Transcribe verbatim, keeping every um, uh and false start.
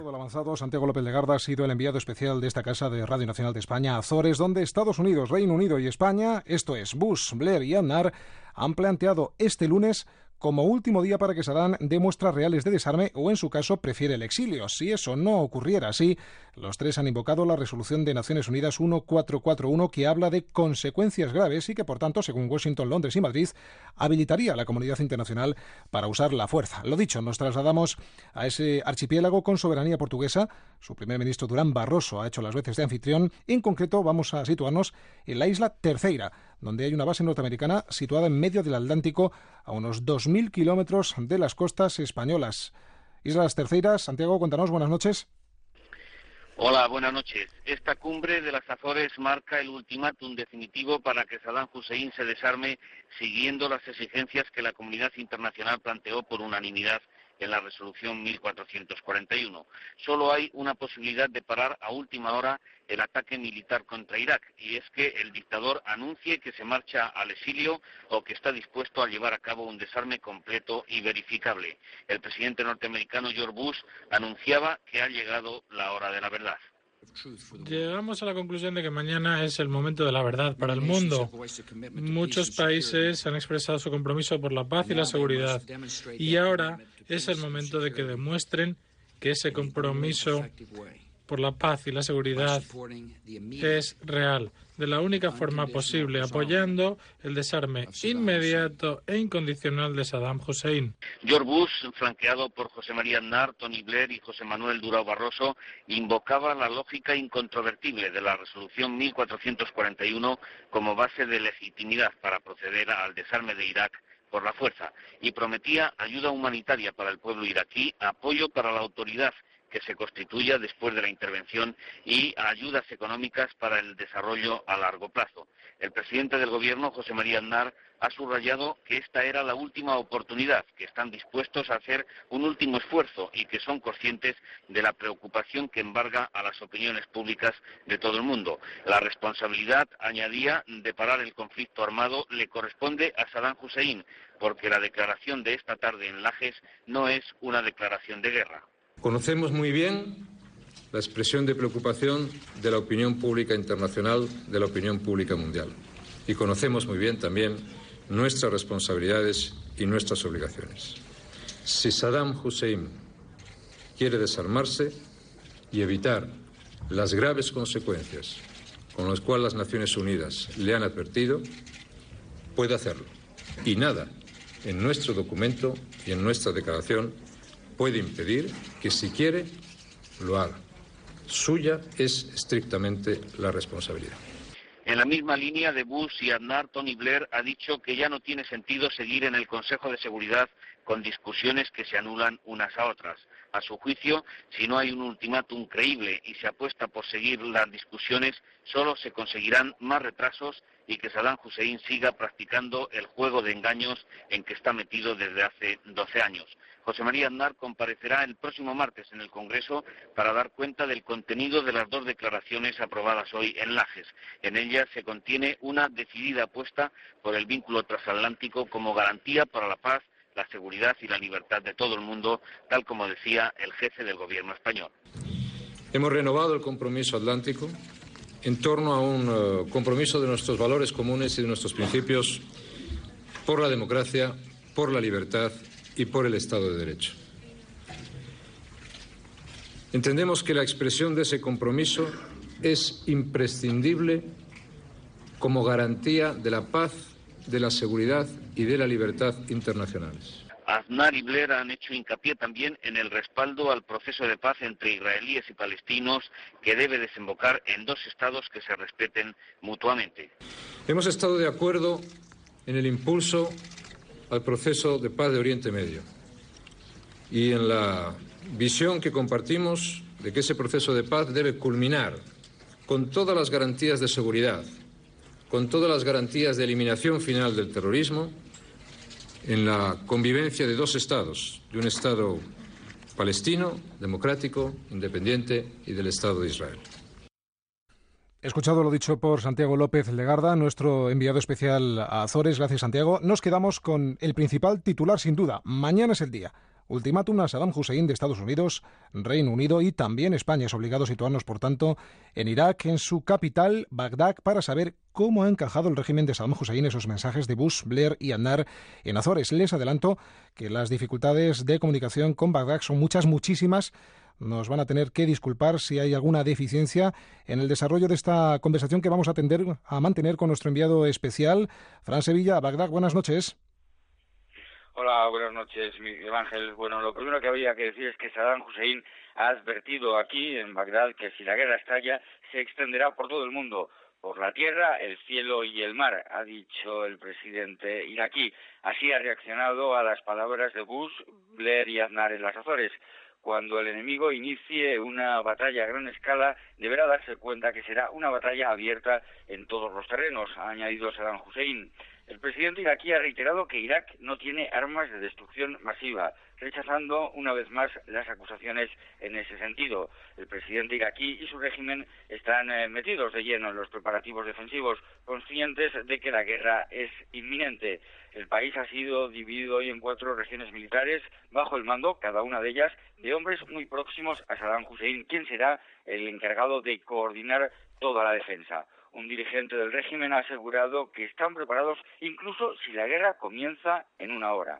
Todo el avanzado, Santiago López Legarda ha sido el enviado especial de esta casa de Radio Nacional de España a Azores, donde Estados Unidos, Reino Unido y España, esto es Bush, Blair y Aznar, han planteado este lunes como último día para que Saddam dé muestras reales de desarme o, en su caso, prefiere el exilio. Si eso no ocurriera así, los tres han invocado la resolución de Naciones Unidas mil cuatrocientos cuarenta y uno que habla de consecuencias graves y que, por tanto, según Washington, Londres y Madrid, habilitaría a la comunidad internacional para usar la fuerza. Lo dicho, nos trasladamos a ese archipiélago con soberanía portuguesa. Su primer ministro, Durán Barroso, ha hecho las veces de anfitrión. En concreto, vamos a situarnos en la isla Terceira, donde hay una base norteamericana situada en medio del Atlántico, a unos dos mil kilómetros de las costas españolas. Islas Terceiras, Santiago, cuéntanos, buenas noches. Hola, buenas noches. Esta cumbre de las Azores marca el ultimátum definitivo para que Saddam Hussein se desarme, siguiendo las exigencias que la comunidad internacional planteó por unanimidad en la resolución mil cuatrocientos cuarenta y uno. Solo hay una posibilidad de parar a última hora el ataque militar contra Irak, y es que el dictador anuncie que se marcha al exilio o que está dispuesto a llevar a cabo un desarme completo y verificable. El presidente norteamericano George Bush anunciaba que ha llegado la hora de la verdad. Llegamos a la conclusión de que mañana es el momento de la verdad para el mundo. Muchos países han expresado su compromiso por la paz y la seguridad, y ahora es el momento de que demuestren que ese compromiso por la paz y la seguridad es real, de la única forma posible, apoyando el desarme inmediato e incondicional de Saddam Hussein. George Bush, flanqueado por José María Aznar, Tony Blair y José Manuel Durão Barroso, invocaba la lógica incontrovertible de la resolución mil cuatrocientos cuarenta y uno como base de legitimidad para proceder al desarme de Irak por la fuerza, y prometía ayuda humanitaria para el pueblo iraquí, apoyo para la autoridad que se constituya después de la intervención y ayudas económicas para el desarrollo a largo plazo. El presidente del gobierno, José María Aznar, ha subrayado que esta era la última oportunidad, que están dispuestos a hacer un último esfuerzo y que son conscientes de la preocupación que embarga a las opiniones públicas de todo el mundo. La responsabilidad, añadía, de parar el conflicto armado le corresponde a Saddam Hussein, porque la declaración de esta tarde en Lajes no es una declaración de guerra. Conocemos muy bien la expresión de preocupación de la opinión pública internacional, de la opinión pública mundial. Y conocemos muy bien también nuestras responsabilidades y nuestras obligaciones. Si Saddam Hussein quiere desarmarse y evitar las graves consecuencias con las cuales las Naciones Unidas le han advertido, puede hacerlo. Y nada en nuestro documento y en nuestra declaración puede impedir que, si quiere, lo haga. Suya es estrictamente la responsabilidad. En la misma línea de Bush y Aznar, Tony Blair ha dicho que ya no tiene sentido seguir en el Consejo de Seguridad con discusiones que se anulan unas a otras. A su juicio, si no hay un ultimátum creíble y se apuesta por seguir las discusiones, solo se conseguirán más retrasos y que Saddam Hussein siga practicando el juego de engaños en que está metido desde hace doce años. José María Aznar comparecerá el próximo martes en el Congreso para dar cuenta del contenido de las dos declaraciones aprobadas hoy en Lajes. En ellas se contiene una decidida apuesta por el vínculo transatlántico como garantía para la paz, la seguridad y la libertad de todo el mundo, tal como decía el jefe del gobierno español. Hemos renovado el compromiso atlántico en torno a un uh, compromiso de nuestros valores comunes y de nuestros principios por la democracia, por la libertad y por el Estado de Derecho. Entendemos que la expresión de ese compromiso es imprescindible como garantía de la paz, de la seguridad y de la libertad internacionales. Aznar y Blair han hecho hincapié también en el respaldo al proceso de paz entre israelíes y palestinos que debe desembocar en dos estados que se respeten mutuamente. Hemos estado de acuerdo en el impulso al proceso de paz de Oriente Medio y en la visión que compartimos de que ese proceso de paz debe culminar con todas las garantías de seguridad, con todas las garantías de eliminación final del terrorismo, en la convivencia de dos estados, de un Estado palestino, democrático, independiente, y del Estado de Israel. He escuchado lo dicho por Santiago López Legarda, nuestro enviado especial a Azores. Gracias, Santiago. Nos quedamos con el principal titular, sin duda. Mañana es el día. ultimátum a Saddam Hussein de Estados Unidos, Reino Unido y también España. Es obligado a situarnos, por tanto, en Irak, en su capital, Bagdad, para saber cómo ha encajado el régimen de Saddam Hussein esos mensajes de Bush, Blair y Aznar en Azores. Les adelanto que las dificultades de comunicación con Bagdad son muchas, muchísimas. Nos van a tener que disculpar si hay alguna deficiencia en el desarrollo de esta conversación que vamos a, atender, a mantener con nuestro enviado especial, Fran Sevilla. Bagdad, buenas noches. Hola, buenas noches, Miguel Ángel. Bueno, lo primero que habría que decir es que Saddam Hussein ha advertido aquí, en Bagdad, que si la guerra estalla, se extenderá por todo el mundo, por la tierra, el cielo y el mar, ha dicho el presidente iraquí. Así ha reaccionado a las palabras de Bush, Blair y Aznar en las Azores. Cuando el enemigo inicie una batalla a gran escala, deberá darse cuenta que será una batalla abierta en todos los terrenos, ha añadido Saddam Hussein. El presidente iraquí ha reiterado que Irak no tiene armas de destrucción masiva, rechazando una vez más las acusaciones en ese sentido. El presidente iraquí y su régimen están eh, metidos de lleno en los preparativos defensivos, conscientes de que la guerra es inminente. El país ha sido dividido hoy en cuatro regiones militares, bajo el mando, cada una de ellas, de hombres muy próximos a Saddam Hussein, quien será el encargado de coordinar toda la defensa. Un dirigente del régimen ha asegurado que están preparados incluso si la guerra comienza en una hora.